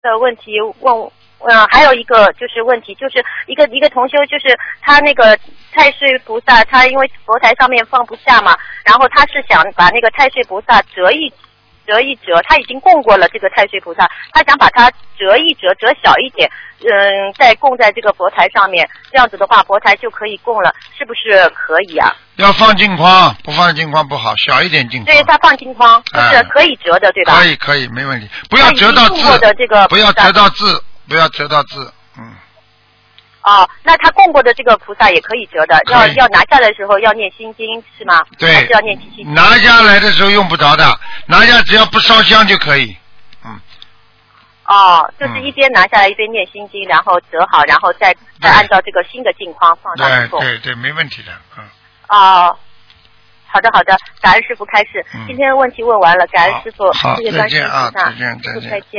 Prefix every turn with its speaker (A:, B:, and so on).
A: 的问题问。还有一个就是问题，就是一个同修，就是他那个太岁菩萨，他因为佛台上面放不下嘛，然后他是想把那个太岁菩萨折一折，他已经供过了这个太岁菩萨，他想把它折一折，折小一点，再供在这个佛台上面，这样子的话佛台就可以供了，是不是可以啊？
B: 要放镜框，不放镜框不好，小一点镜框。
A: 对，他放镜框，就是可以折的，对吧？
B: 可以，没问题，不要折到字，不要折到字。不要折到字，
A: 哦，那他供过的这个菩萨也可以折的，要拿下来的时候要念心经是吗？
B: 对，
A: 还是要念七七？
B: 拿下来的时候用不着的，拿下只要不烧香就可以。
A: 哦，就是一边拿下来一边念心经，然后折好，然后再按照这个新的镜框放上去供。
B: 对，没问题的。
A: 哦，好的，感恩师父开示。今天的问题问完了，感恩师父，谢谢观世音菩萨，
B: 再见。